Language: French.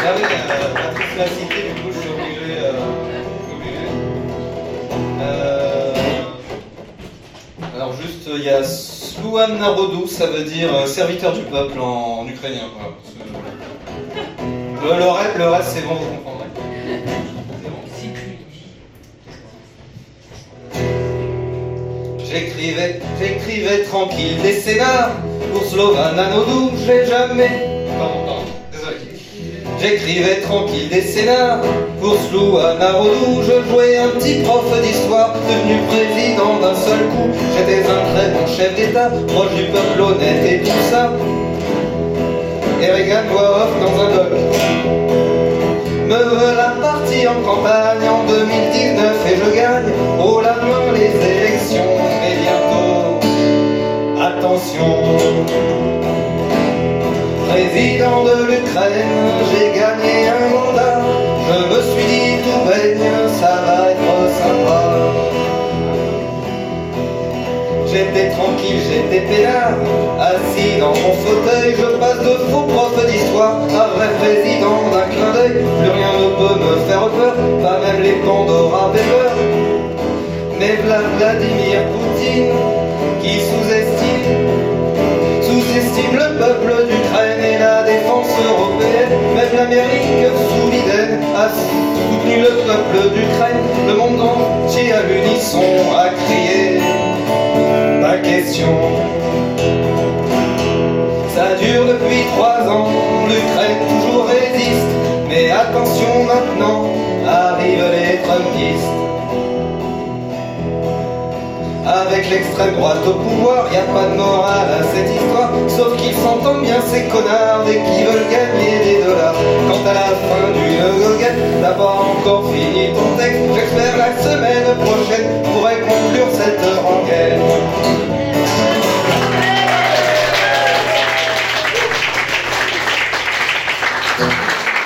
oui, la cité, du coup, je suis obligé. Alors, juste, il y a Sluan Narodu, ça veut dire serviteur du peuple en ukrainien. Voilà. Le reste, c'est bon, vous comprendrez. J'écrivais tranquille des scénars pour Slovan Narodu, j'ai jamais. Pardon, désolé. J'écrivais tranquille des scénars pour Slovan Narodu, je jouais un petit prof d'histoire, devenu président d'un seul coup. J'étais un très bon chef d'État, proche du peuple honnête et tout ça. Et Reagan voit off dans un doc. Me voilà parti en campagne en 2019 et je gagne haut la main les élections. Mais bientôt, attention, président de l'Ukraine, j'ai gagné un mandat. Je me suis dit tout baigne, ça va être sympa. J'étais tranquille, j'étais peinard, assis dans mon fauteuil, je passe de faux prof d'histoire à vrai président d'un clin d'œil. Plus rien ne peut me faire peur, pas même les Pandora Papers. Mais Vladimir Poutine, qui sous-estime le peuple d'Ukraine et la défense européenne. Même l'Amérique sous Biden a soutenu le peuple d'Ukraine. Le monde entier à l'unisson a crié. Ma question, ça dure depuis 3 ans, l'Ukraine toujours résiste. Mais attention maintenant, arrivent les Trumpistes. Avec l'extrême droite au pouvoir, y a pas de morale à cette histoire. Sauf qu'ils s'entendent bien ces connards et qui veulent gagner des dollars. Quant à la fin du Goguette, t'as pas encore fini ton texte. J'espère la semaine prochaine pourrait